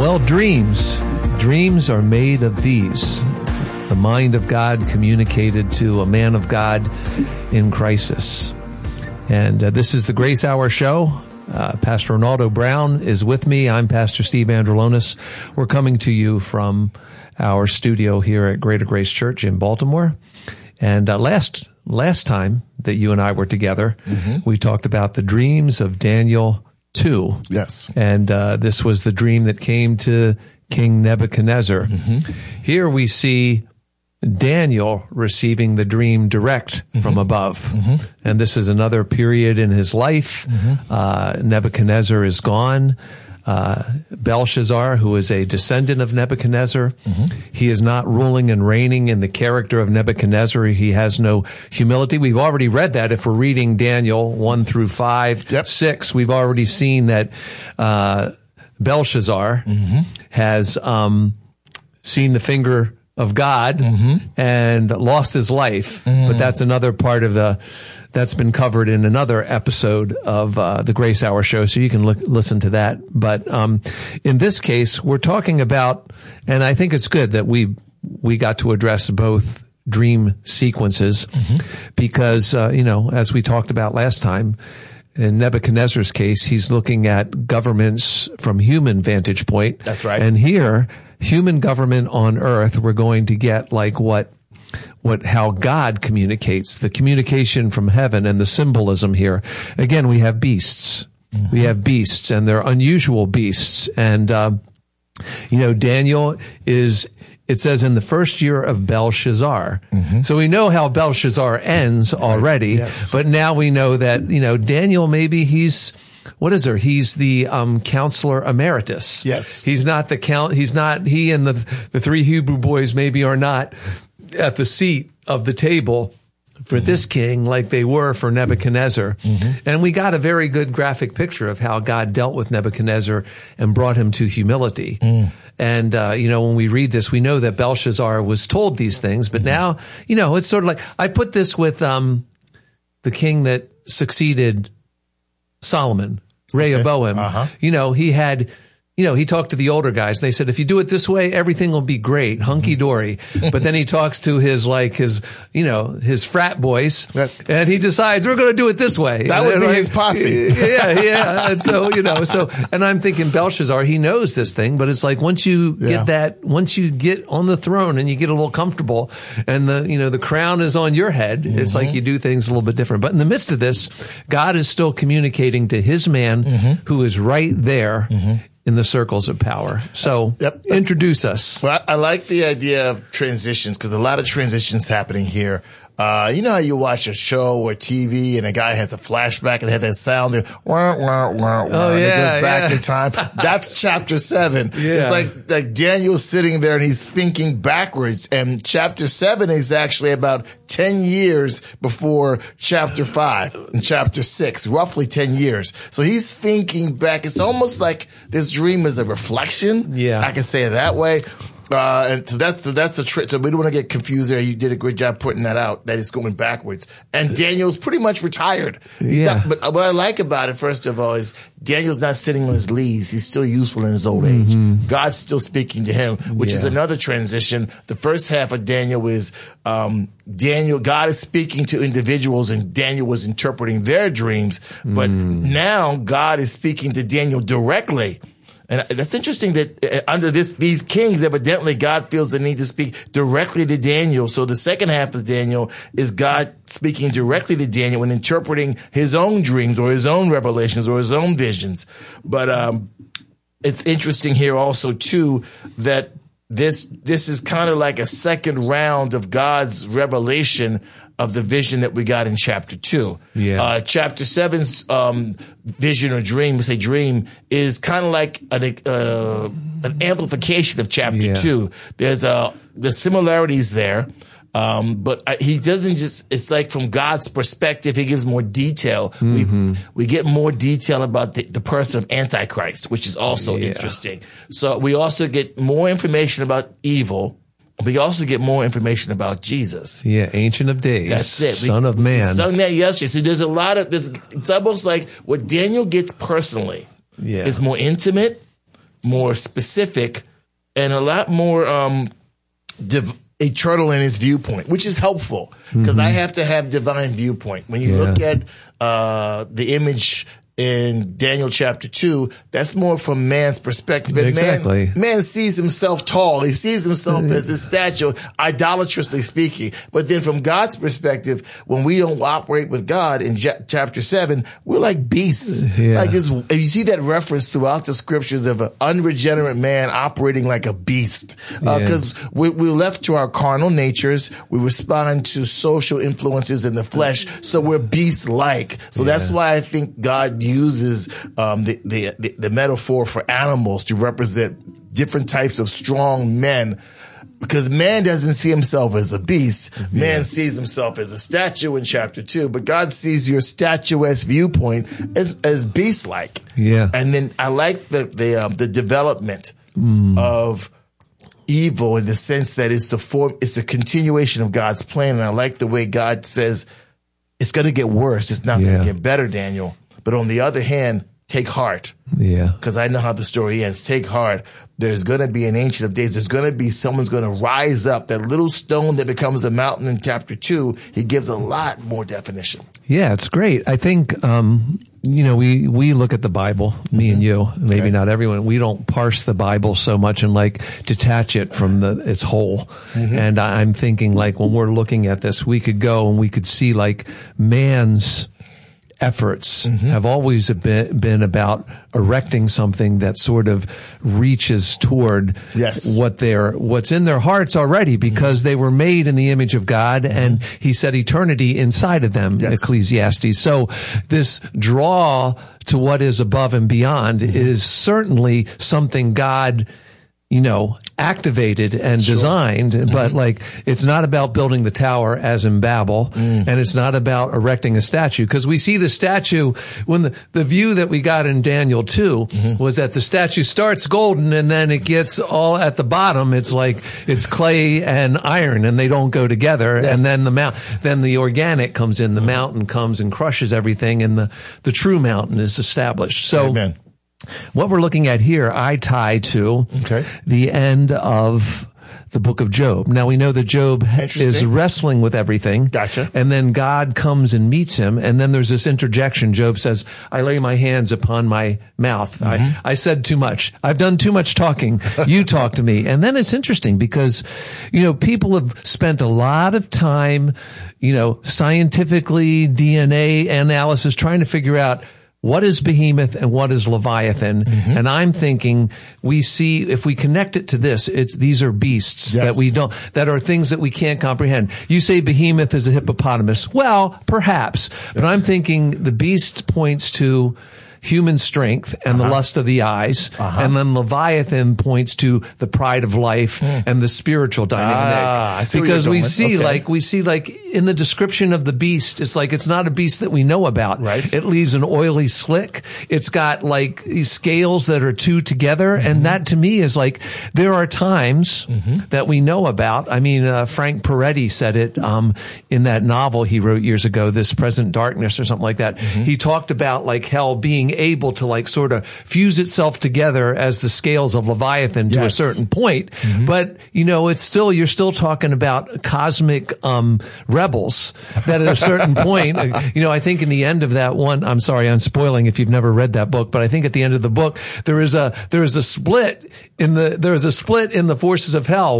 Well, dreams are made of these. The mind of God communicated to a man of God in crisis. And this is the Grace Hour Show. Pastor Ronaldo Brown is with me. I'm Pastor Steve Androlonis. We're coming to you from our studio here at Greater Grace Church in Baltimore. And last time that you and I were together, we talked about the dreams of Daniel 2. Yes. And this was the dream that came to King Nebuchadnezzar. Here we see Daniel receiving the dream direct from above. And this is another period in his life. Nebuchadnezzar is gone. Belshazzar, who is a descendant of Nebuchadnezzar, he is not ruling and reigning in the character of Nebuchadnezzar. He has no humility. We've already read that if we're reading Daniel 1 through 5, 6. We've already seen that Belshazzar has seen the finger of God and lost his life. But that's another part of that's been covered in another episode of the Grace Hour Show, so you can listen to that. But in this case, we're talking about, and I think it's good that we got to address both dream sequences because, as we talked about last time, in Nebuchadnezzar's case, he's looking at governments from human vantage point. That's right. And here, human government on earth, we're going to get like how God communicates, the communication from heaven and the symbolism here. Again, we have beasts. We have beasts, and they're unusual beasts. And, Daniel is, it says, in the first year of Belshazzar. So we know how Belshazzar ends already, but now we know that, Daniel, maybe he's the counselor emeritus. Yes. He's not he and the three Hebrew boys maybe are not at the seat of the table for this king like they were for Nebuchadnezzar. And we got a very good graphic picture of how God dealt with Nebuchadnezzar and brought him to humility. And, when we read this, we know that Belshazzar was told these things, but now, it's sort of like, I put this with, the king that succeeded Solomon, Rehoboam. He had, he talked to the older guys. They said, if you do it this way, everything will be great, hunky dory. But then he talks to his frat boys, and he decides we're going to do it this way. That would be his posse. And so, and I'm thinking Belshazzar, he knows this thing, but it's like once you get on the throne and you get a little comfortable and the crown is on your head, it's like you do things a little bit different. But in the midst of this, God is still communicating to his man who is right there in the circles of power. So introduce us. Well, I like the idea of transitions because a lot of transitions happening here. You know how you watch a show or TV and a guy has a flashback and has that sound there, wah, wah, wah, wah, and it goes back in time. That's chapter 7. It's like Daniel's sitting there and he's thinking backwards. And chapter 7 is actually about 10 years before chapter 5 and chapter 6, roughly 10 years. So he's thinking back. It's almost like this dream is a reflection. I can say it that way. And so that's a trick. So we don't want to get confused there. You did a great job putting that out, that it's going backwards. And Daniel's pretty much retired. But what I like about it, first of all, is Daniel's not sitting on his leaves. He's still useful in his old age. God's still speaking to him, which is another transition. The first half of Daniel is, God is speaking to individuals and Daniel was interpreting their dreams. But now God is speaking to Daniel directly. And that's interesting that under these kings, evidently God feels the need to speak directly to Daniel. So the second half of Daniel is God speaking directly to Daniel and interpreting his own dreams or his own revelations or his own visions. But it's interesting here also, too, that this is kind of like a second round of God's revelation of the vision that we got in chapter 2. Chapter 7's vision or dream, we say dream, is kind of like an amplification of chapter 2. There's similarities there. But he doesn't it's like from God's perspective, he gives more detail. We get more detail about the person of Antichrist, which is also interesting. So we also get more information about evil. We also get more information about Jesus. Ancient of Days. That's it. Son of Man. We sung that yesterday. So there's a lot of, it's almost like what Daniel gets personally is more intimate. more specific and a lot more eternal in his viewpoint, which is helpful because I have to have divine viewpoint. When you look at the image in Daniel chapter 2, that's more from man's perspective. And exactly. Man sees himself tall. He sees himself as a statue, idolatrously speaking. But then from God's perspective, when we don't operate with God in chapter 7, we're like beasts. Like this, you see that reference throughout the scriptures of an unregenerate man operating like a beast. Because we're left to our carnal natures. We respond to social influences in the flesh. So we're beast-like. So that's why I think God uses the metaphor for animals to represent different types of strong men, because man doesn't see himself as a beast. Man sees himself as a statue in chapter 2, but God sees your statuesque viewpoint as beast-like. And then I like the development of evil in the sense that it's a continuation of God's plan. And I like the way God says it's going to get worse. It's not going to get better, Daniel. But on the other hand, take heart. Because I know how the story ends. Take heart. There's going to be an Ancient of Days. There's going to be someone's going to rise up. That little stone that becomes a mountain in chapter 2, he gives a lot more definition. Yeah, it's great. I think, we look at the Bible, me and you, maybe not everyone. We don't parse the Bible so much and detach it from its whole. And I'm thinking when we're looking at this, we could go and we could see man's efforts have always been about erecting something that sort of reaches toward what's in their hearts already, because they were made in the image of God, and he set eternity inside of them, Ecclesiastes. So this draw to what is above and beyond is certainly something God activated and designed, but it's not about building the tower as in Babel, and it's not about erecting a statue, because we see the statue when the view that we got in Daniel 2 was that the statue starts golden and then it gets all at the bottom. It's it's clay and iron and they don't go together. And then then the organic comes in, the mountain comes and crushes everything, and the true mountain is established. So Amen. What we're looking at here, I tie to the end of the book of Job. Now we know that Job is wrestling with everything. Gotcha. And then God comes and meets him. And then there's this interjection. Job says, I lay my hands upon my mouth. I said too much. I've done too much talking. You talk to me. And then it's interesting because, people have spent a lot of time, scientifically DNA analysis trying to figure out what is Behemoth and what is Leviathan? And I'm thinking we see, if we connect it to this, these are beasts that are things that we can't comprehend. You say Behemoth is a hippopotamus. Well, perhaps, but I'm thinking the beast points to human strength and the lust of the eyes. And then Leviathan points to the pride of life and the spiritual dynamic. Because we see in the description of the beast, it's not a beast that we know about. Right. It leaves an oily slick. It's got these scales that are two together. And that to me is there are times that we know about. I mean, Frank Peretti said it, in that novel he wrote years ago, This Present Darkness or something like that. He talked about hell being able to sort of fuse itself together as the scales of Leviathan to a certain point. But, it's still, you're still talking about cosmic, rebels that at a certain point, I think in the end of that one, I'm sorry, I'm spoiling if you've never read that book, but I think at the end of the book, there is a split in the forces of hell.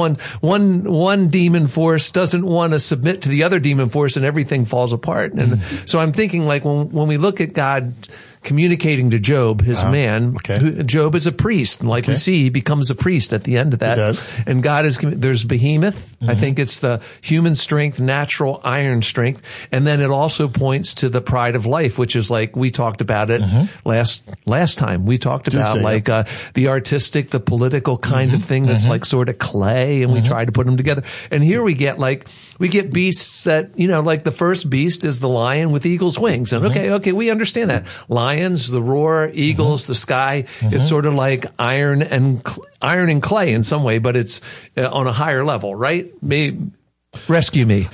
One demon force doesn't want to submit to the other demon force and everything falls apart. And so I'm thinking when we look at God communicating to Job, his man. Job is a priest. And we see, he becomes a priest at the end of that. He does. And God there's Behemoth. I think it's the human strength, natural iron strength. And then it also points to the pride of life, which is we talked about it last time. We talked about the artistic, the political kind of thing that's sort of clay, and we try to put them together. And here we get beasts that, the first beast is the lion with eagle's wings. And okay, we understand that. Lions, the roar, eagles, the sky. It's sort of like iron and clay in some way, but it's on a higher level, right? Rescue me.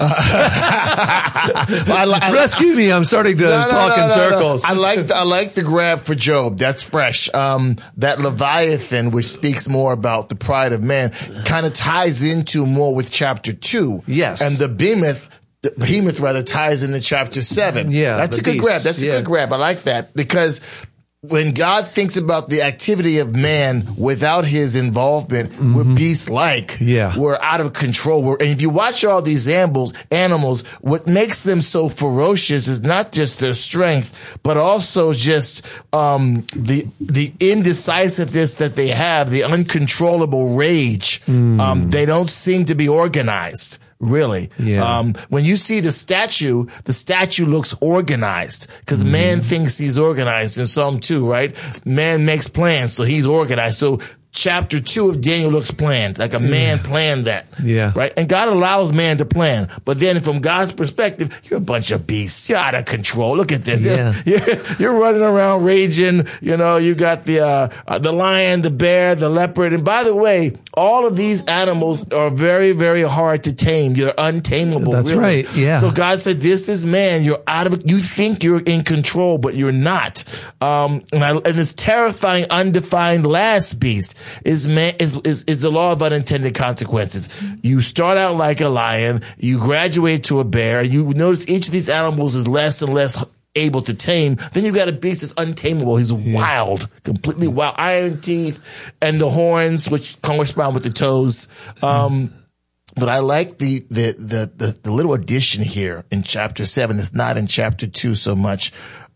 Rescue me. I'm starting to talk in circles. I like the grab for Job. That's fresh. That Leviathan, which speaks more about the pride of man, kind of ties into more with chapter 2. Yes. And the behemoth rather ties into chapter 7. Yeah. That's a good grab. That's a good grab. I like that because when God thinks about the activity of man without his involvement, we're beast-like. Yeah. We're out of control. And if you watch all these animals, what makes them so ferocious is not just their strength, but also just the indecisiveness that they have, the uncontrollable rage. They don't seem to be organized. Really. Yeah. When you see the statue looks organized because man thinks he's organized in Psalm 2, right? Man makes plans, so he's organized. So chapter 2 of Daniel looks planned, like a man planned that. Yeah. Right? And God allows man to plan. But then from God's perspective, you're a bunch of beasts. You're out of control. Look at this. Yeah. You're running around raging. You know, you got the lion, the bear, the leopard. And by the way, all of these animals are very, very hard to tame. You're untamable. That's really. right. Yeah. So God said, this is man. You're out of it. You think you're in control, but you're not. And this terrifying, undefined last beast is the law of unintended consequences. You start out like a lion, you graduate to a bear, you notice each of these animals is less and less able to tame. Then you've got a beast that's untamable. He's wild, completely wild. Iron teeth and the horns, which correspond with the toes. But I like the little addition here in chapter 7. It's not in chapter 2 so much.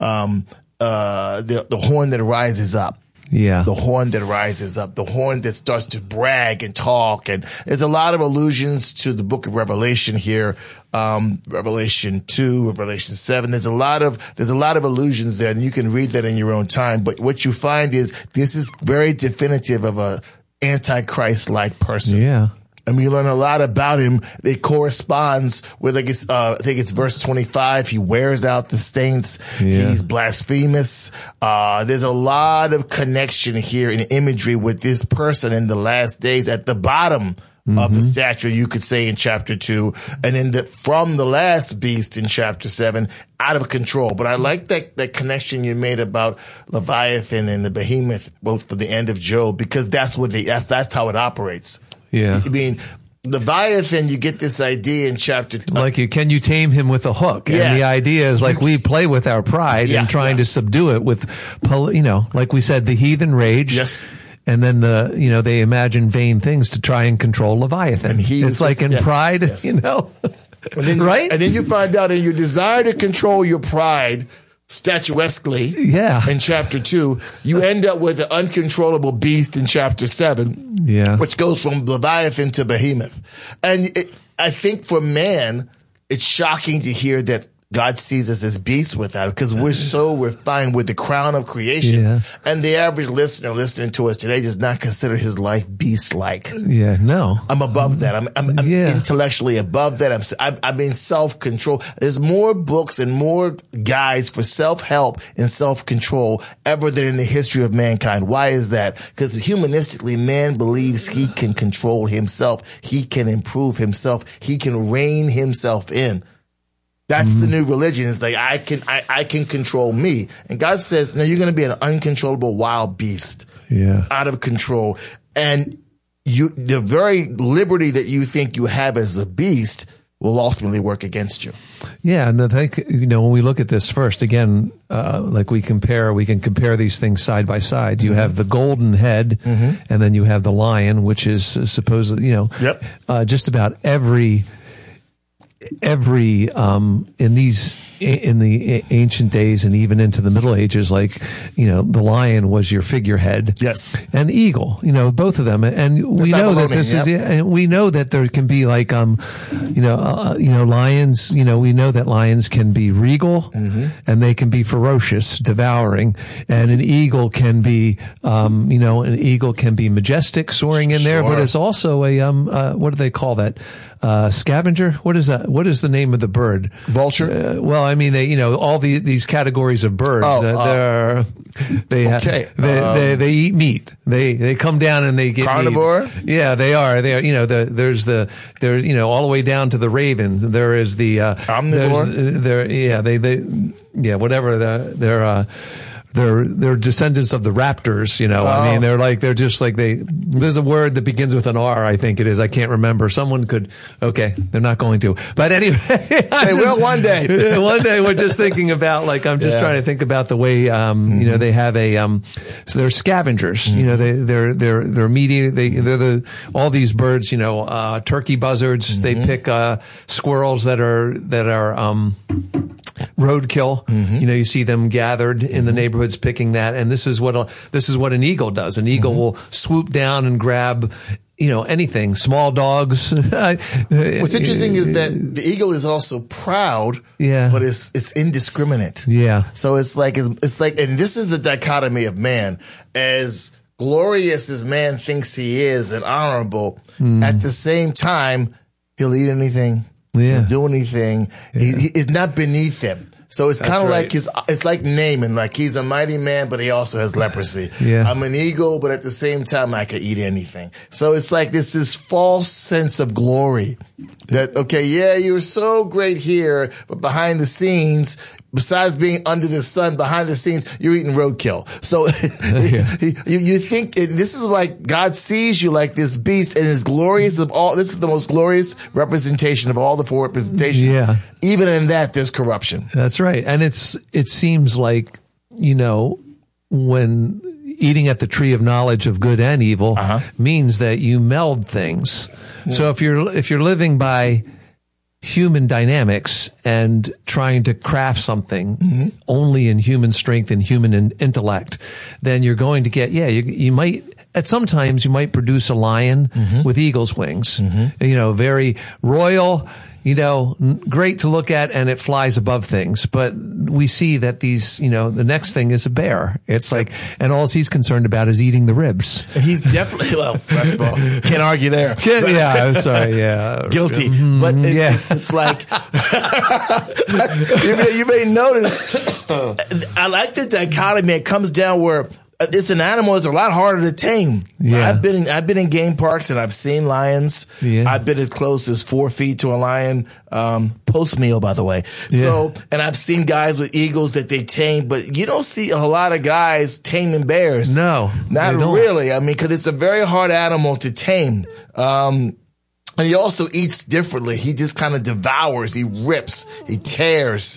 The horn that rises up. Yeah. The horn that rises up, the horn that starts to brag and talk. And there's a lot of allusions to the book of Revelation here. Revelation 2, Revelation 7. There's a lot of allusions there, and you can read that in your own time. But what you find is this is very definitive of a Antichrist-like person. Yeah. And we learn a lot about him. It corresponds with, I think it's verse 25. He wears out the saints. Yeah. He's blasphemous. There's a lot of connection here in imagery with this person in the last days at the bottom of the statue, you could say, in chapter 2. And then from the last beast in chapter 7, out of control. But I like that connection you made about Leviathan and the behemoth, both for the end of Job, because that's how it operates. Yeah. I mean, Leviathan, you get this idea in chapter... can you tame him with a hook? Yeah. And the idea is we play with our pride and trying to subdue it with, like we said, the heathen rage. Yes. And then they imagine vain things to try and control Leviathan. And it's like in pride, right? And then you find out in your desire to control your pride statuesquely in chapter 2, you end up with the uncontrollable beast in chapter 7, which goes from Leviathan to Behemoth. And I think for man, it's shocking to hear that God sees us as beasts without it, because we're so refined with the crown of creation. Yeah. And the average listener listening to us today does not consider his life beast-like. Yeah, no. I'm above that. I'm intellectually above that. I'm in self-control. There's more books and more guides for self-help and self-control ever than in the history of mankind. Why is that? Because humanistically, man believes he can control himself. He can improve himself. He can rein himself in. That's the new religion. It's like, I can control me. And God says, no, you're going to be an uncontrollable wild beast. Yeah. Out of control. And the very liberty that you think you have as a beast will ultimately work against you. Yeah. And I think, when we look at this first, again, we can compare these things side by side. You have the golden head, and then you have the lion, which is supposedly, just about every in the ancient days and even into the Middle Ages, the lion was your figurehead. Yes. And eagle, both of them. And we know that this is, and we know that there can be lions, we know that lions can be regal and they can be ferocious, devouring. And an eagle can be, majestic, soaring in there, but it's also what do they call that? Scavenger? What is that? What is the name of the bird? Vulture? I mean, all these categories of birds. They eat meat. They come down and they get carnivore. Meat. Yeah, they are. They are. There's all the way down to the ravens. There is the omnivore. Whatever they're descendants of the raptors, I mean, there's a word that begins with an R, I think it is. I can't remember. Someone could, they're not going to. But anyway. They will one day. One day we're just thinking about, I'm just trying to think about the way, they have so they're scavengers, they're meaty, all these birds, turkey buzzards, they pick, squirrels that are roadkill. You see them gathered in the neighborhoods picking that, and this is what an eagle does. An eagle will swoop down and grab anything, small dogs. What's interesting is that the eagle is also proud, but it's indiscriminate. Yeah. So it's like, and this is the dichotomy of man. As glorious as man thinks he is and honorable, at the same time, he'll eat anything. Yeah. He'll do anything. He is not beneath him. So it's kind of like it's like Naaman, like he's a mighty man, but he also has leprosy. Yeah. I'm an eagle, but at the same time, I could eat anything. So it's like this false sense of glory that, you're so great here, but behind the scenes, besides being under the sun, behind the scenes, you're eating roadkill. So you think, and this is why God sees you like this beast and is glorious of all. This is the most glorious representation of all the four representations. Yeah. Even in that, there's corruption. That's right. And it seems like, when eating at the tree of knowledge of good and evil means that you meld things. Yeah. So if you're living by human dynamics and trying to craft something only in human strength and human intellect, then you're going to get, you might, at sometimes you might produce a lion with eagle's wings, very royal, great to look at, and it flies above things. But we see that these, the next thing is a bear. It's like, and all he's concerned about is eating the ribs. And he's definitely, first of all, can't argue there. I'm sorry, yeah. Guilty. But it's like, you may notice, I like the dichotomy. It comes down where it's an animal that's a lot harder to tame. Yeah. I've been in game parks and I've seen lions. Yeah. I've been as close as 4 feet to a lion, post meal, by the way. Yeah. So, and I've seen guys with eagles that they tame, but you don't see a lot of guys taming bears. No. Not really. I mean, cause it's a very hard animal to tame. And he also eats differently. He just kind of devours, he rips, he tears,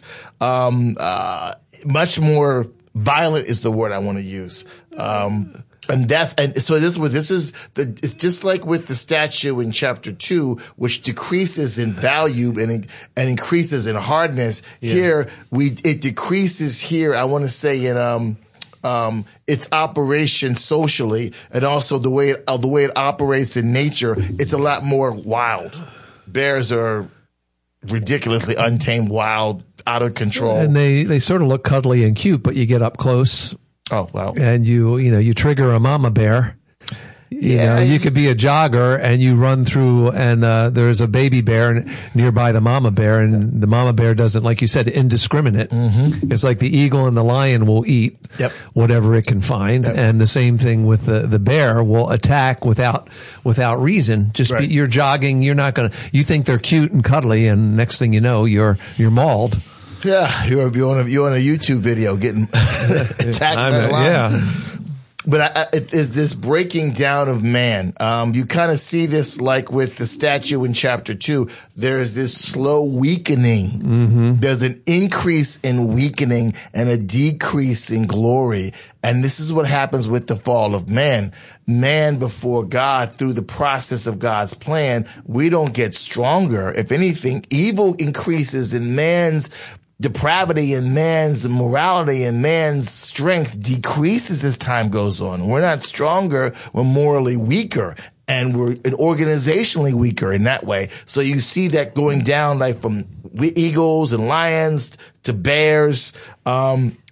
much more violent is the word I want to use. And death. And so it's just like with the statue in chapter 2, which decreases in value and increases in hardness. Yeah. Here, it decreases here, I want to say in, its operation socially and also the way it operates in nature. It's a lot more wild. Bears are ridiculously untamed, wild, out of control. And they sort of look cuddly and cute, but you get up close. Oh, wow. And you trigger a mama bear. You could be a jogger and you run through and there's a baby bear nearby the mama bear, and the mama bear doesn't, like you said, indiscriminate. It's like the eagle and the lion will eat whatever it can find. Yep. And the same thing with the bear will attack without reason. Just you're jogging, you're not gonna, you think they're cute and cuddly, and next thing you know, you're mauled. Yeah, you're on a YouTube video getting attacked by a lion. Yeah. But it is this breaking down of man. You kind of see this like with the statue in chapter 2. There is this slow weakening. There's an increase in weakening and a decrease in glory. And this is what happens with the fall of man. Man before God, through the process of God's plan, we don't get stronger. If anything, evil increases in man's depravity and man's morality and man's strength decreases as time goes on. We're not stronger. We're morally weaker, and we're organizationally weaker in that way. So you see that going down like from eagles and lions to bears.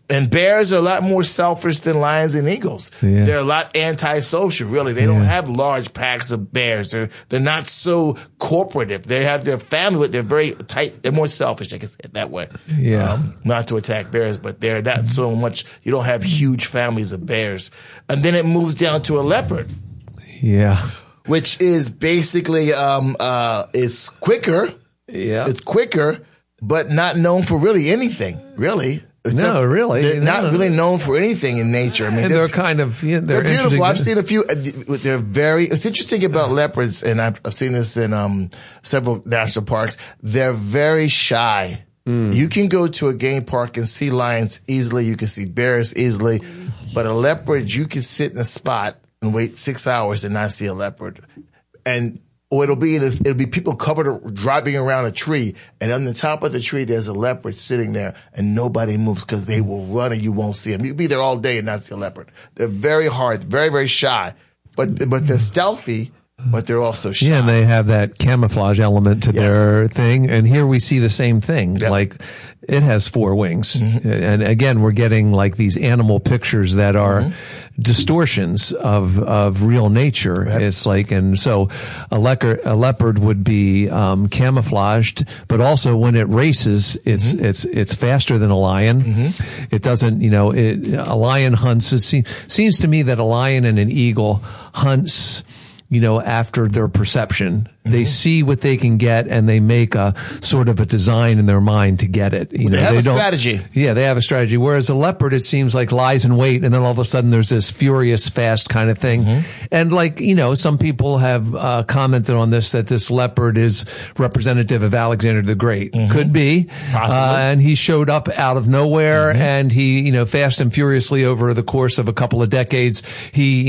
And bears are a lot more selfish than lions and eagles. Yeah. They're a lot antisocial, really. They don't have large packs of bears. They're not so corporative. They have their family, but they're very tight. They're more selfish, I can say it that way. Yeah. Not to attack bears, but they're not so much. You don't have huge families of bears. And then it moves down to a leopard. Yeah. Which is basically, is quicker. Yeah. It's quicker, but not known for really anything, really. No, really. They're not really known for anything in nature. I mean, they're kind of, they're beautiful. I've seen a few. They're it's interesting about leopards, and I've seen this in several national parks. They're very shy. You can go to a game park and see lions easily. You can see bears easily, but a leopard, you can sit in a spot and wait 6 hours and not see a leopard. And it'll be people driving around a tree, and on the top of the tree there's a leopard sitting there, and nobody moves because they will run and you won't see them. You'll be there all day and not see a leopard. They're very hard, very, very shy, but they're stealthy. But they're also shy. Yeah, and they have that camouflage element to their thing. And here we see the same thing. Yep. Like, it has 4 wings. And again, we're getting like these animal pictures that are distortions of real nature. Yep. It's like, and so a leopard would be camouflaged, but also when it races, it's faster than a lion. It doesn't, a lion hunts. It seems to me that a lion and an eagle hunts, after their perception. They see what they can get, and they make a sort of a design in their mind to get it. They have a strategy. Yeah, they have a strategy. Whereas a leopard, it seems like lies in wait, and then all of a sudden there's this furious, fast kind of thing. And like, some people have commented on this, that this leopard is representative of Alexander the Great. Could be. And he showed up out of nowhere, and he, fast and furiously over the course of a couple of decades, he,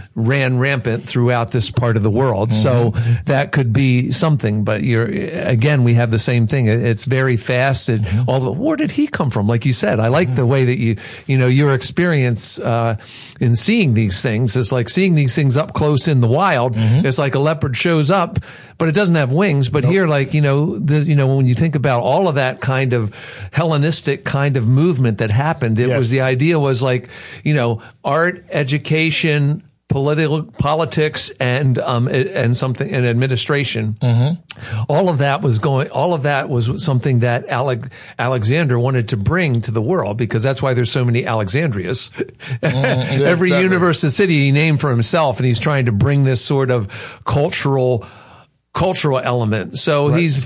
ran rampant throughout this part of the world. So that could be something, but again, we have the same thing. It's very fast. Where did he come from? Like you said, I like the way that your experience, in seeing these things is like seeing these things up close in the wild. It's like a leopard shows up, but it doesn't have wings. But here, like, when you think about all of that kind of Hellenistic kind of movement that happened, it was, the idea was like, art, education, politics and something and administration. All of that was something that Alexander wanted to bring to the world, because that's why there's so many Alexandrias. Every university city he named for himself, and he's trying to bring this sort of cultural element. So he's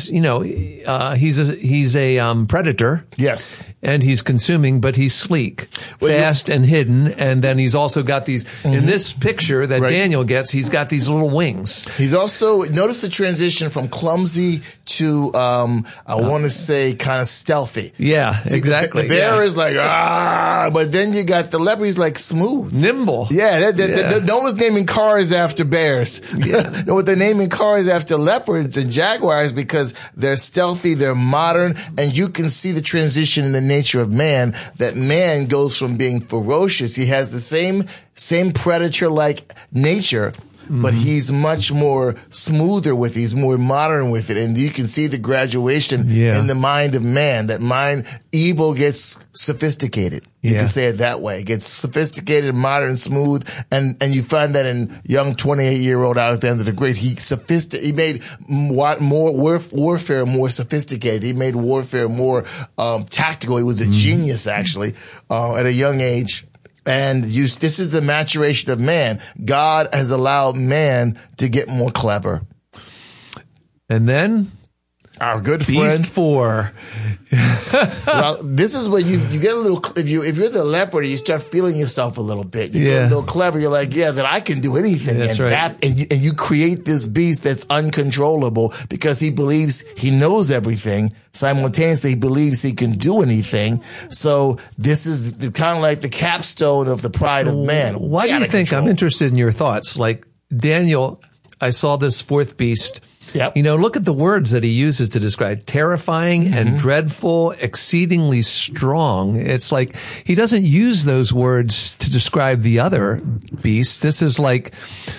a predator. Yes. And he's consuming, but he's sleek, fast and hidden. And then he's also got these, in this picture that Daniel gets, he's got these little wings. He's also, notice the transition from clumsy to, I want to say kind of stealthy. Yeah, exactly. The bear is like, but then you got the leopard, he's like smooth. Nimble. Yeah. No one's naming cars after bears. Yeah. No, they're naming cars after leopards and jaguars because they're stealthy, they're modern, and you can see the transition in the nature of man, that man goes from being ferocious. He has the same predator-like nature, but he's much more smoother with it. He's more modern with it. And you can see the graduation in the mind of man. That mind, evil gets sophisticated. You can say it that way. It gets sophisticated, modern, smooth. And you find that in young 28-year-old Alexander the Great. He made more warfare more sophisticated. He made warfare more tactical. He was a genius, actually, at a young age. And this is the maturation of man. God has allowed man to get more clever. And then our good Beast friend 4. Well, this is when you get a little, if you're the leopard, you start feeling yourself a little bit. You get a little clever. You're like, that I can do anything. That's right. And you create this beast that's uncontrollable because he believes he knows everything. Simultaneously, he believes he can do anything. So this is kind of like the capstone of the pride of man. Why do you think, I'm interested in your thoughts, like Daniel, I saw this fourth beast. Yep. Look at the words that he uses to describe terrifying and dreadful, exceedingly strong. It's like he doesn't use those words to describe the other beasts. This is like,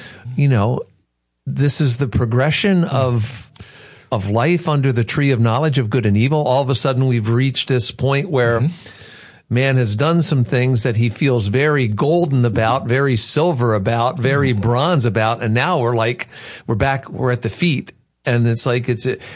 this is the progression of life under the tree of knowledge of good and evil. All of a sudden we've reached this point where man has done some things that he feels very golden about, very silver about, very bronze about. And now we're at the feet. And it's like, it's like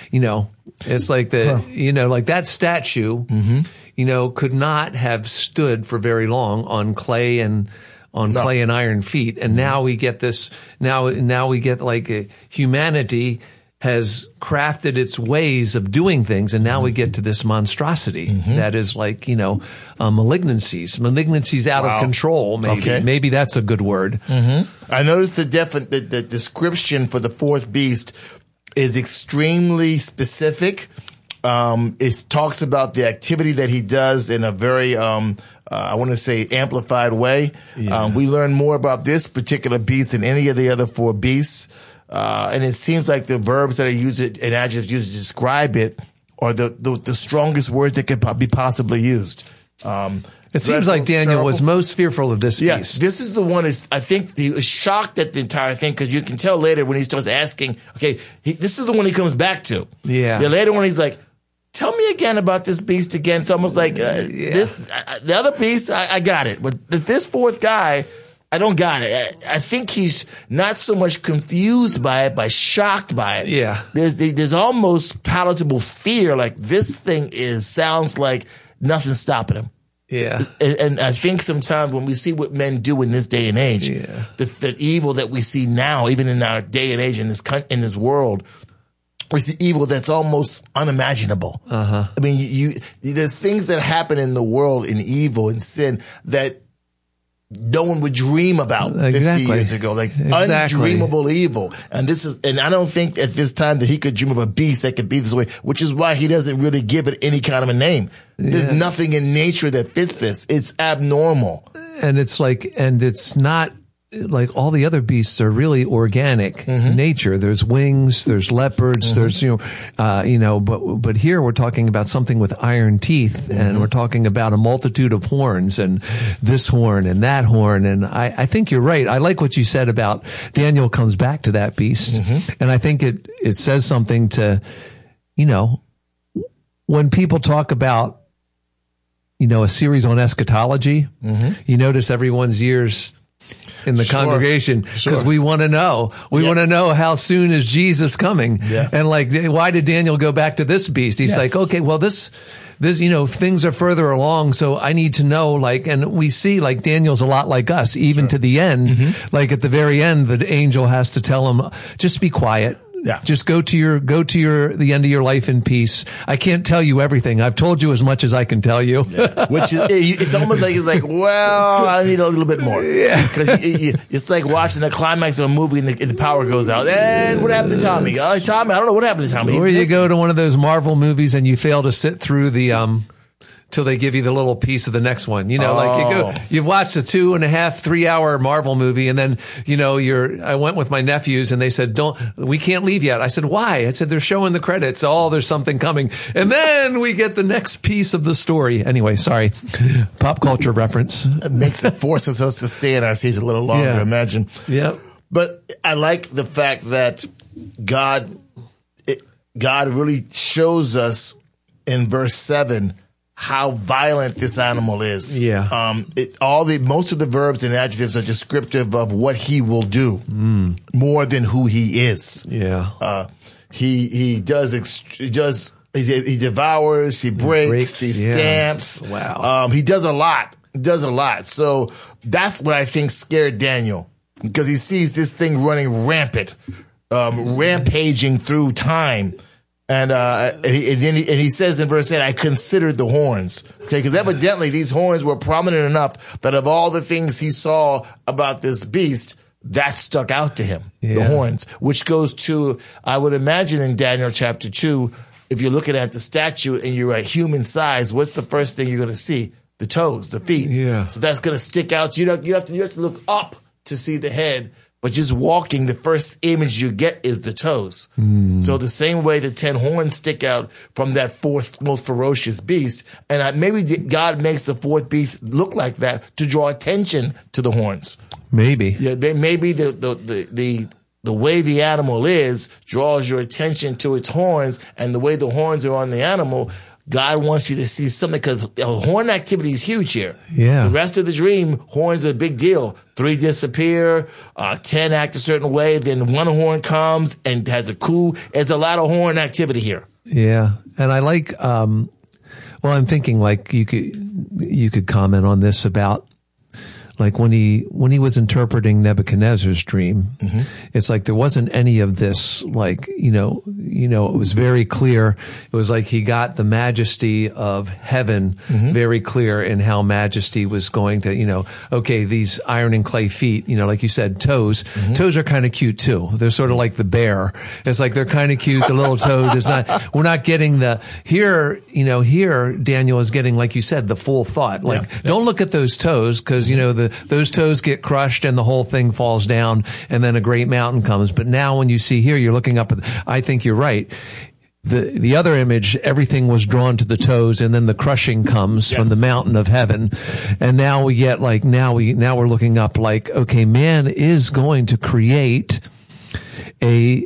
like that statue, could not have stood for very long on clay and clay and iron feet. And now we get this, now we get like humanity has crafted its ways of doing things. And now we get to this monstrosity that is like, malignancies out of control. Maybe that's a good word. I noticed the description for the fourth beast is extremely specific. It talks about the activity that he does in a very, I want to say amplified way. Yeah. We learn more about this particular beast than any of the other four beasts. And it seems like the verbs that are used and adjectives used to describe it are the strongest words that could be possibly used. It seems like Daniel was most fearful of this beast. This is the one. I think he was shocked at the entire thing because you can tell later when he starts asking. Okay, this is the one he comes back to. Yeah. Later when he's like, "Tell me again about this beast again." It's almost like the other beast. I got it, but this fourth guy, I don't got it. I think he's not so much confused by it, but shocked by it. Yeah. There's almost palatable fear. Like this thing sounds like nothing's stopping him. Yeah. And I think sometimes when we see what men do in this day and age, the evil that we see now, even in our day and age in this world, we see evil that's almost unimaginable. I mean, there's things that happen in the world in evil and sin that no one would dream about 50 years ago, like undreamable evil. And I don't think at this time that he could dream of a beast that could be this way, which is why he doesn't really give it any kind of a name. There's nothing in nature that fits this. It's abnormal. And it's not like all the other beasts are really organic nature. There's wings, there's leopards, there's, but here we're talking about something with iron teeth and we're talking about a multitude of horns and this horn and that horn. And I think you're right. I like what you said about Daniel comes back to that beast. And I think it says something to, when people talk about, a series on eschatology, you notice everyone's ears in the congregation because we want to know. We want to know how soon is Jesus coming? Yeah. And like, why did Daniel go back to this beast? He's like, okay, well, this, things are further along. So I need to know, and we see like Daniel's a lot like us, even to the end, like at the very end, the angel has to tell him, just be quiet. Yeah. Just go to the end of your life in peace. I can't tell you everything. I've told you as much as I can tell you. Yeah. Which is, it's almost like, well, I need a little bit more. Yeah. Cause it's like watching the climax of a movie and the power goes out. And what happened to Tommy? Tommy, I don't know what happened to Tommy. Or you go to one of those Marvel movies and you fail to sit through the, till they give you the little piece of the next one. Like you've watched a 2.5, 3 hour Marvel movie and then, I went with my nephews and they said, we can't leave yet. I said, why? I said, they're showing the credits. Oh, there's something coming. And then we get the next piece of the story. Anyway, sorry. Pop culture reference. It forces us to stay in our seats a little longer, imagine. Yeah. But I like the fact that God really shows us in verse 7 how violent this animal is. Yeah. Most of the verbs and adjectives are descriptive of what he will do more than who he is. Yeah. He devours, he breaks, he stamps. Wow. He does a lot. So that's what I think scared Daniel because he sees this thing running rampant, rampaging through time. And he says in verse 8, I considered the horns. Okay, because evidently these horns were prominent enough that of all the things he saw about this beast, that stuck out to him. Yeah. The horns, which goes to, I would imagine in Daniel chapter 2, if you're looking at the statue and you're at human size, what's the first thing you're going to see? The toes, the feet. Yeah. So that's going to stick out. You have to look up to see the head. But just walking, the first image you get is the toes. So the same way the 10 horns stick out from that fourth most ferocious beast, and maybe God makes the fourth beast look like that to draw attention to the horns. Maybe. Yeah, maybe the way the animal is draws your attention to its horns, and the way the horns are on the animal God wants you to see something because horn activity is huge here. Yeah. The rest of the dream, horns are a big deal. 3 disappear, 10 act a certain way, then 1 horn comes and has a coup. It's a lot of horn activity here. Yeah. And I like, well, I'm thinking like you could comment on this about like when he was interpreting Nebuchadnezzar's dream, it's like there wasn't any of this, like, it was very clear. It was like he got the majesty of heaven very clear in how majesty was going to, okay, these iron and clay feet, like you said, toes. Toes are kind of cute too. They're sort of like the bear. It's like they're kind of cute, the little toes. We're not getting here Daniel is getting, like you said, the full thought. Like, don't look at those toes because, those toes get crushed and the whole thing falls down and then a great mountain comes. But now when you see here, you're looking up at, I think you're right. The other image, everything was drawn to the toes and then the crushing comes from the mountain of heaven. And now we get like, now we're looking up like, okay, man is going to create a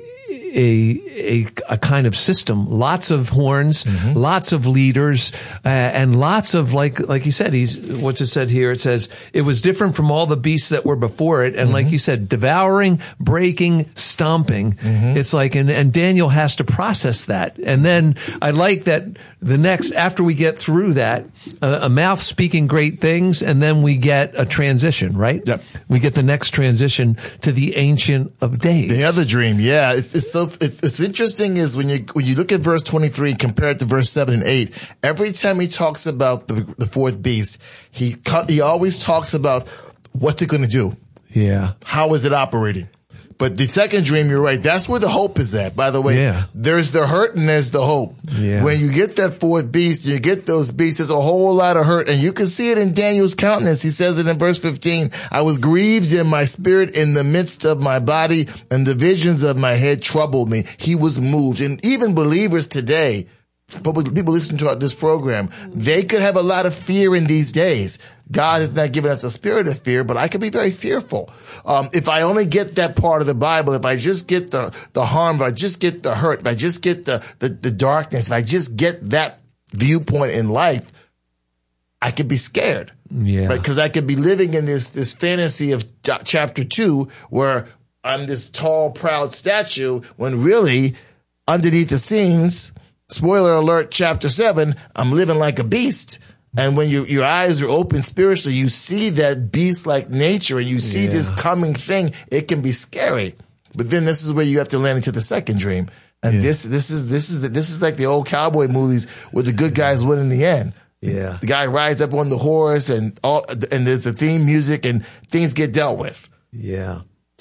kind of system, lots of horns, lots of leaders, and lots of like you said, what's it said here? It says it was different from all the beasts that were before it. And like you said, devouring, breaking, stomping. It's like, and Daniel has to process that. And then I like that after we get through that, a mouth speaking great things, and then we get a transition, right? Yep. We get the next transition to the Ancient of Days. The other dream, yeah. It's interesting is when you look at verse 23 compared to verse 7 and 8, every time he talks about the fourth beast, he always talks about what's it going to do? Yeah. How is it operating? But the second dream, you're right. That's where the hope is at. By the way, there's the hurt and there's the hope. Yeah. When you get that fourth beast, you get those beasts, there's a whole lot of hurt. And you can see it in Daniel's countenance. He says it in verse 15. I was grieved in my spirit in the midst of my body, and the visions of my head troubled me. He was moved. And even believers today, people listen to this program, they could have a lot of fear in these days. God has not given us a spirit of fear, but I can be very fearful. If I only get that part of the Bible, if I just get the harm, if I just get the hurt, if I just get the darkness, if I just get that viewpoint in life, I could be scared. Yeah. Right? Because I could be living in this fantasy of chapter 2 where I'm this tall, proud statue when really underneath the scenes, spoiler alert, chapter 7, I'm living like a beast. And when your eyes are open spiritually, you see that beast-like nature and you see this coming thing. It can be scary. But then this is where you have to land into the second dream. And this is like the old cowboy movies where the good guys win in the end. Yeah. The guy rides up on the horse and there's the theme music and things get dealt with. Yeah.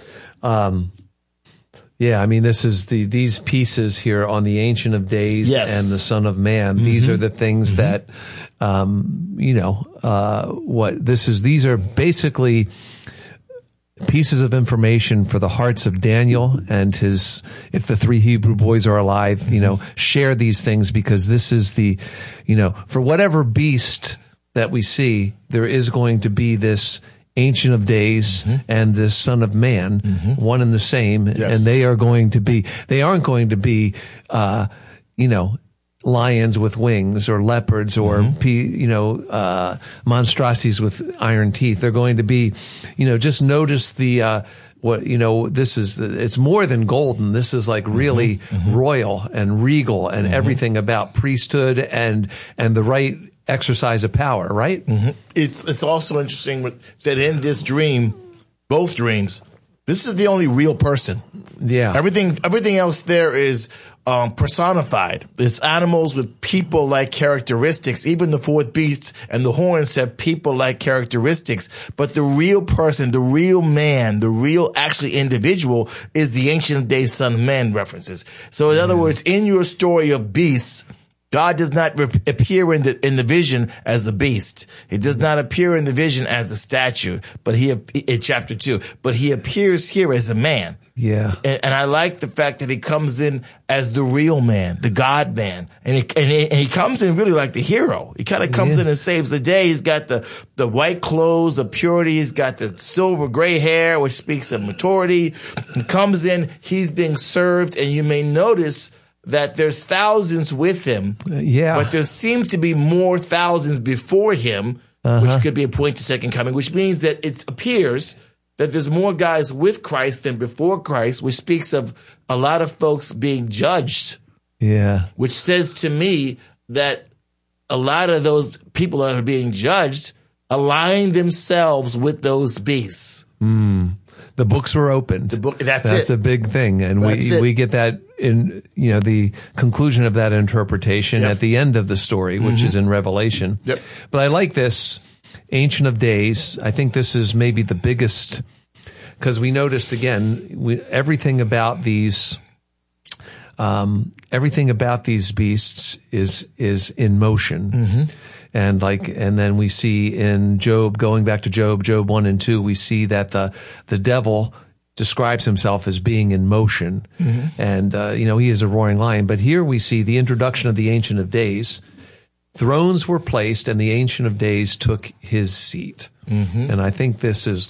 Yeah, I mean, this is these pieces here on the Ancient of Days and the Son of Man. These are the things that, these are basically pieces of information for the hearts of Daniel and if the 3 Hebrew boys are alive, share these things because this is for whatever beast that we see, there is going to be this Ancient of Days and the Son of Man, one and the same, and they aren't going to be, lions with wings or leopards or, monstrosities with iron teeth. They're going to be, just notice it's more than golden. This is like really royal and regal and everything about priesthood and the right exercise of power, right? It's also interesting that in this dream, both dreams, this is the only real person. Yeah. Everything else there is personified. It's animals with people-like characteristics. Even the fourth beast and the horns have people-like characteristics. But the real person, the real man, the real actually individual is the Ancient of Days Son of Man references. So in other words, in your story of beasts, God does not appear in the vision as a beast. He does not appear in the vision as a statue, but in chapter 2, but he appears here as a man. Yeah. And I like the fact that he comes in as the real man, the God man. And he comes in really like the hero. He kind of comes in and saves the day. He's got the white clothes of purity. He's got the silver gray hair, which speaks of maturity. He comes in, he's being served, and you may notice that there's thousands with him. But there seems to be more thousands before him, which could be a point to second coming, which means that it appears that there's more guys with Christ than before Christ, which speaks of a lot of folks being judged. Which says to me that a lot of those people that are being judged align themselves with those beasts. The books were opened. That's a big thing. And we get that in, the conclusion of that interpretation at the end of the story, which is in Revelation. But I like this Ancient of Days. I think this is maybe the biggest, because we noticed again, everything about these beasts is in motion. And then we see in Job, going back to Job 1 and 2, we see that the devil describes himself as being in motion. And, he is a roaring lion. But here we see the introduction of the Ancient of Days. Thrones were placed and the Ancient of Days took his seat. And I think this is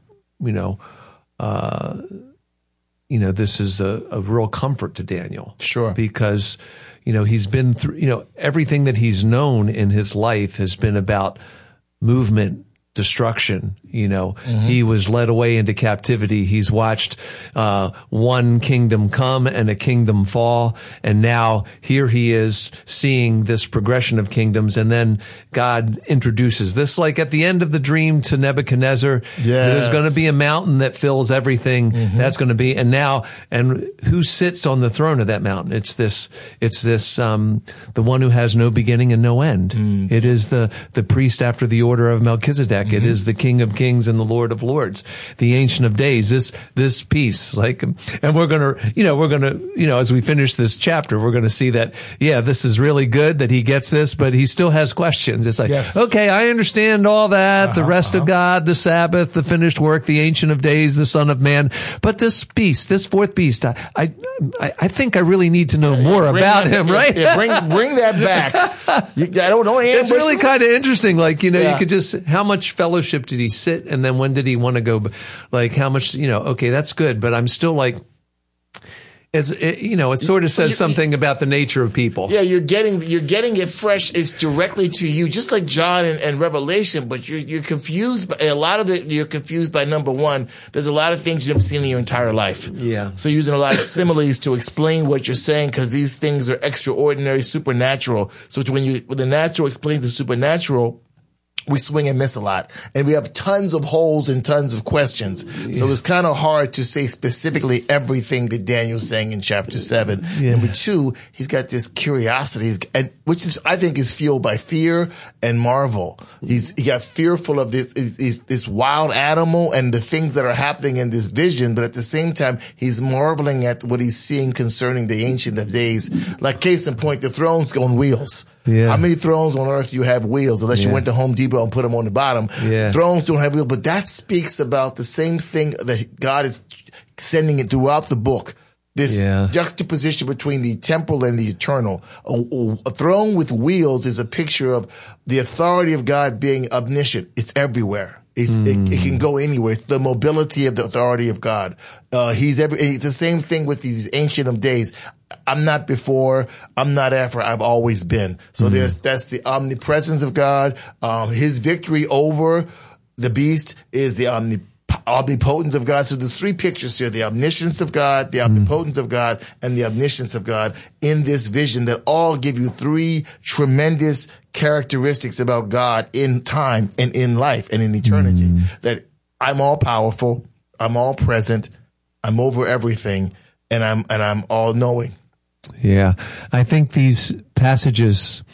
this is a real comfort to Daniel. Sure. Because, he's been through, everything that he's known in his life has been about movement, destruction. He was led away into captivity. He's watched one kingdom come and a kingdom fall. And now here he is seeing this progression of kingdoms. And then God introduces this, like at the end of the dream to Nebuchadnezzar. There's going to be a mountain that fills everything. That's going to be, and who sits on the throne of that mountain? It's this, the one who has no beginning and no end. It is the priest after the order of Melchizedek. It is the King of Kings and the Lord of Lords, the Ancient of Days. This piece, and we're gonna, as we finish this chapter, we're gonna see that, this is really good that he gets this, but he still has questions. It's like, okay, I understand all that, the rest of God, the Sabbath, the finished work, the Ancient of Days, the Son of Man, but this beast, this fourth beast, I think I really need to know more about him, right? Bring that back. I don't know. It's really kind of interesting. You could just, how much fellowship did he sit? And then when did he want to go? How much, okay, that's good. But I'm still it sort of says something about the nature of people. You're getting it fresh. It's directly to you, just like John and Revelation, but you're confused by a lot of it. You're confused by, number one, there's a lot of things you haven't seen in your entire life. So you're using a lot of similes to explain what you're saying, because these things are extraordinary, supernatural. So when the natural explains the supernatural, we swing and miss a lot, and we have tons of holes and tons of questions. So it's kind of hard to say specifically everything that Daniel's saying in chapter 7. Number two, he's got this curiosity, which is, I think, is fueled by fear and marvel. He got fearful of this wild animal and the things that are happening in this vision, but at the same time, he's marveling at what he's seeing concerning the Ancient of Days. Like, case in point, the throne's on wheels. How many thrones on earth do you have wheels, unless you went to Home Depot and put them on the bottom? Thrones don't have wheels, but that speaks about the same thing that God is sending it throughout the book. This juxtaposition between the temporal and the eternal. A throne with wheels is a picture of the authority of God being omniscient. It's everywhere. It can go anywhere. It's the mobility of the authority of God. It's the same thing with these Ancient of Days. I'm not before, I'm not after, I've always been. So that's the omnipresence of God. His victory over the beast is the omnipotence of God. So there's three pictures here: the omniscience of God, the omnipotence of God, and the omniscience of God in this vision, that all give you three tremendous characteristics about God in time and in life and in eternity. That I'm all powerful, I'm all present, I'm over everything, and I'm all knowing. I think these passages,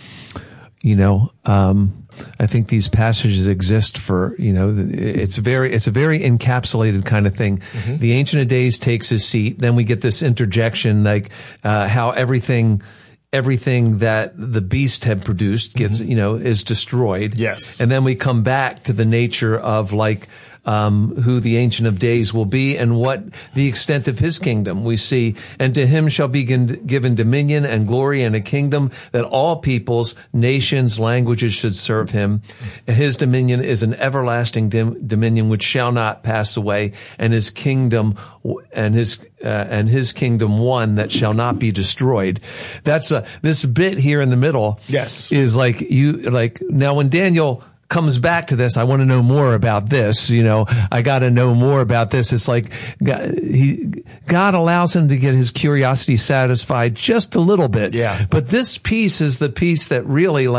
I think these passages exist for, it's a very encapsulated kind of thing. The Ancient of Days takes his seat. Then we get this interjection, how everything that the beast had produced gets, is destroyed. Yes. And then we come back to the nature of who the Ancient of Days will be and what the extent of his kingdom. We see, and to him shall be given dominion and glory and a kingdom that all peoples, nations, languages should serve him. His dominion is an everlasting dominion which shall not pass away, and his kingdom and his kingdom one that shall not be destroyed. That's this bit here in the middle. Yes, is like now when Daniel comes back to this, I want to know more about this. I got to know more about this. It's like God allows him to get his curiosity satisfied just a little bit. Yeah. But this piece is the piece that really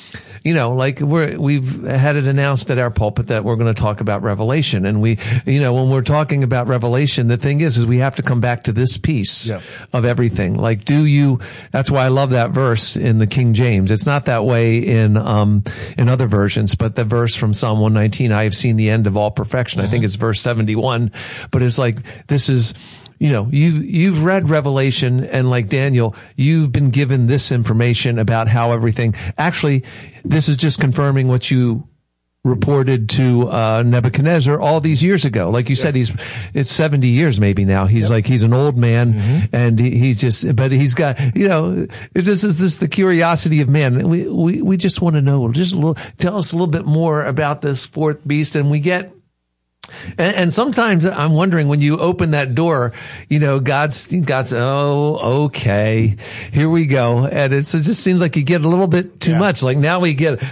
we've had it announced at our pulpit that we're going to talk about Revelation. And when we're talking about Revelation, the thing is we have to come back to this piece of everything. That's why I love that verse in the King James. It's not that way in other versions, but the verse from Psalm 119, I have seen the end of all perfection. I think it's verse 71, but it's like, this is, you've read Revelation, and like Daniel, you've been given this information about how everything, actually, this is just confirming what you reported to Nebuchadnezzar all these years ago. Like you said, it's 70 years maybe now. He's he's an old man, and but he's got, this is the curiosity of man. We just want to know, tell us a little bit more about this fourth beast, and we get. And sometimes I'm wondering, when you open that door, God's, oh, okay, here we go. And it just seems like you get a little bit too much. Like now we get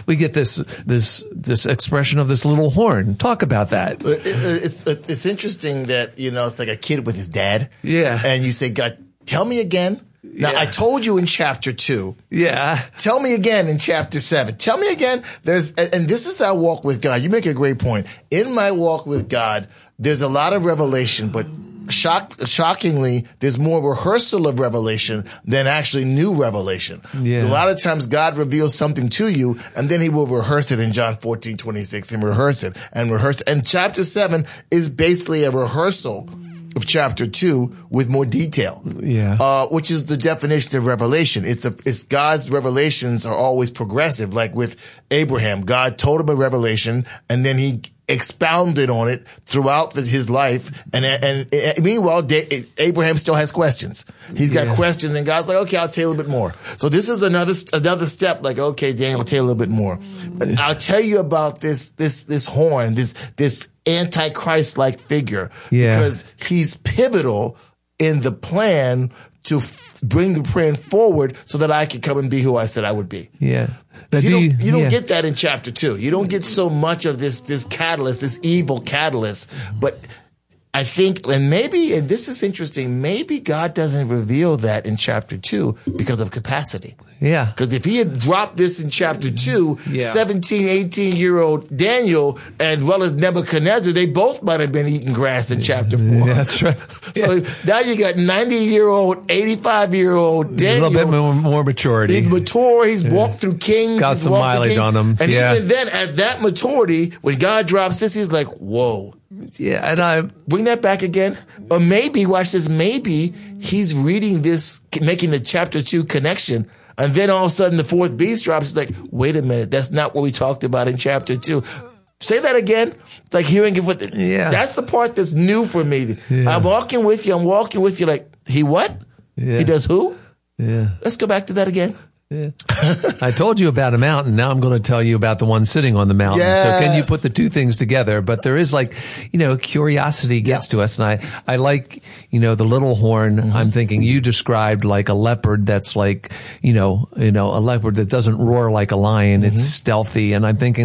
this expression of this little horn. Talk about that. It's interesting that, it's like a kid with his dad. Yeah. And you say, God, tell me again. Now, I told you in chapter 2. Yeah. Tell me again in chapter 7. Tell me again. And this is our walk with God. You make a great point. In my walk with God, there's a lot of revelation, but shockingly, there's more rehearsal of revelation than actually new revelation. Yeah. A lot of times God reveals something to you, and then he will rehearse it in John 14:26 and rehearse it and rehearse it. And chapter 7 is basically a rehearsal of chapter 2 with more detail. Yeah. Which is the definition of revelation. It's God's revelations are always progressive. Like with Abraham, God told him a revelation, and then he expounded on it throughout his life. And meanwhile, Abraham still has questions. He's got questions, and God's like, okay, I'll tell you a little bit more. So this is another step. Like, okay, Daniel, I'll tell you a little bit more. And I'll tell you about this horn, this Antichrist-like figure, because he's pivotal in the plan to bring the plan forward so that I can come and be who I said I would be. Yeah. You don't get that in chapter 2. You don't get so much of this catalyst, this evil catalyst. But I think, and this is interesting, maybe God doesn't reveal that in chapter 2 because of capacity. Yeah. Because if he had dropped this in chapter 2, 17, 18-year-old Daniel as well as Nebuchadnezzar, they both might have been eating grass in chapter 4. That's right. So now you got 90-year-old, 85-year-old Daniel. A little bit more maturity. He's mature. He's walked through kings. Got some mileage on him. And even then, at that maturity, when God drops this, he's like, whoa. Yeah, and I bring that back again. Or maybe, watch this, maybe he's reading this, making the chapter 2 connection, and then all of a sudden the fourth beast drops. It's like, wait a minute, that's not what we talked about in chapter 2. Say that again. Like hearing it with that's the part that's new for me. Yeah. I'm walking with you. Like, he what? Yeah. He does who? Yeah. Let's go back to that again. Yeah. I told you about a mountain. Now I'm going to tell you about the one sitting on the mountain. Yes. So can you put the two things together? But there is curiosity gets to us. And I like, the little horn. Mm-hmm. I'm thinking you described like a leopard that's like, a leopard that doesn't roar like a lion. Mm-hmm. It's stealthy. And I'm thinking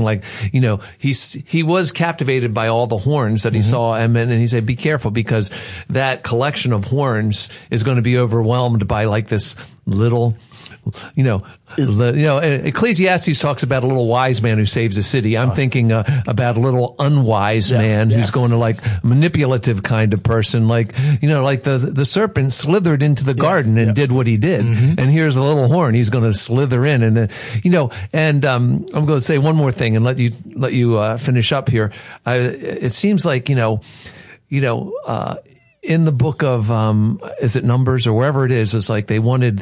he was captivated by all the horns that he saw. And he said, be careful, because that collection of horns is going to be overwhelmed by like this little, Ecclesiastes talks about a little wise man who saves a city. I'm thinking about a little unwise man who's going to like manipulative kind of person, like the serpent slithered into the garden and did what he did. Mm-hmm. And here's the little horn. He's going to slither in, and I'm going to say one more thing and let you finish up here. It seems like in the book of, is it Numbers or wherever it is, it's like they wanted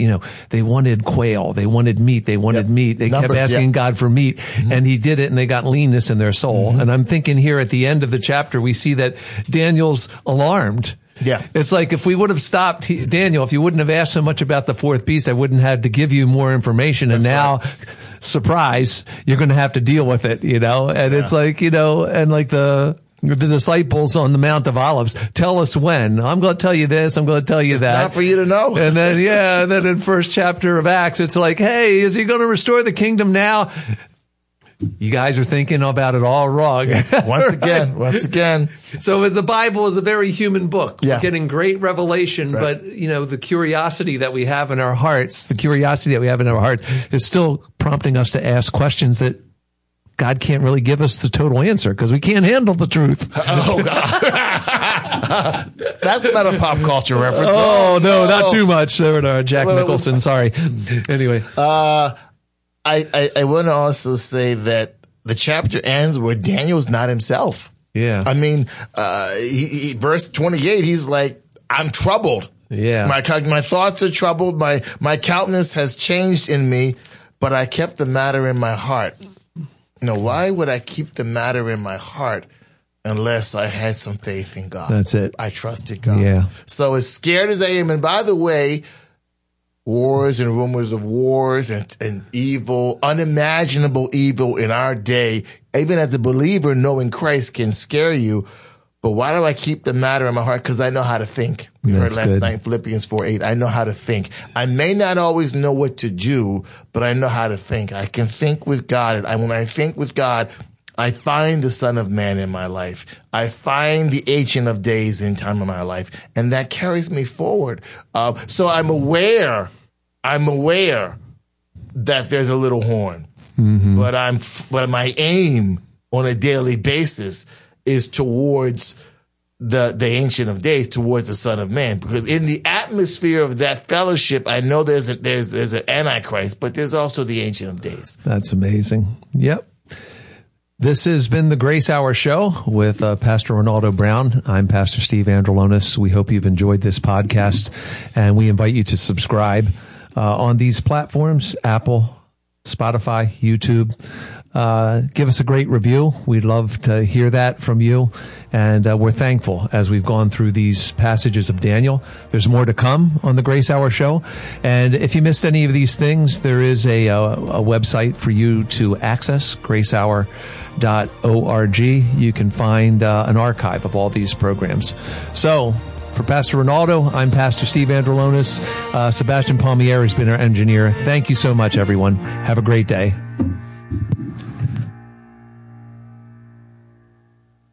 quail. They wanted meat. They wanted meat. They kept asking God for meat, and he did it, and they got leanness in their soul. And I'm thinking here at the end of the chapter, we see that Daniel's alarmed. Yeah. It's like if we would have stopped Daniel, if you wouldn't have asked so much about the fourth beast, I wouldn't have to give you more information. And now, surprise, you're going to have to deal with it, and it's like, and like the disciples on the Mount of Olives, tell us when. I'm going to tell you this. I'm going to tell you that. Not for you to know. And then, and then in first chapter of Acts, it's like, hey, is he going to restore the kingdom now? You guys are thinking about it all wrong. Once again. So as the Bible is a very human book. Yeah. We're getting great revelation, but the curiosity that we have in our hearts, is still prompting us to ask questions that God can't really give us the total answer because we can't handle the truth. Oh, God. That's not a pop culture reference. Oh, no, not too much. Jack Nicholson, sorry. Anyway. I want to also say that the chapter ends where Daniel's not himself. Yeah. I mean, verse 28, he's like, I'm troubled. Yeah. My thoughts are troubled. My countenance has changed in me, but I kept the matter in my heart. Why would I keep the matter in my heart unless I had some faith in God? That's it. I trusted God. Yeah. So as scared as I am, and by the way, wars and rumors of wars and evil, unimaginable evil in our day, even as a believer, knowing Christ can scare you. But why do I keep the matter in my heart? Because I know how to think. We heard last night, Philippians 4:8. I know how to think. I may not always know what to do, but I know how to think. I can think with God. And when I think with God, I find the Son of Man in my life. I find the Ancient of Days in time of my life. And that carries me forward. So I'm aware that there's a little horn. But my aim on a daily basis is towards the Ancient of Days, towards the Son of Man. Because in the atmosphere of that fellowship, I know there's an Antichrist, but there's also the Ancient of Days. That's amazing. Yep. This has been the Grace Hour Show with Pastor Ronaldo Brown. I'm Pastor Steve Androlonis. We hope you've enjoyed this podcast, and we invite you to subscribe on these platforms, Apple, Spotify, YouTube. Give us a great review. We'd love to hear that from you. And we're thankful as we've gone through these passages of Daniel. There's more to come on the Grace Hour Show. And if you missed any of these things, there is a website for you to access, gracehour.org. You can find an archive of all these programs. So for Pastor Ronaldo, I'm Pastor Steve Androlonis. Sebastian Palmieri has been our engineer. Thank you so much, everyone. Have a great day.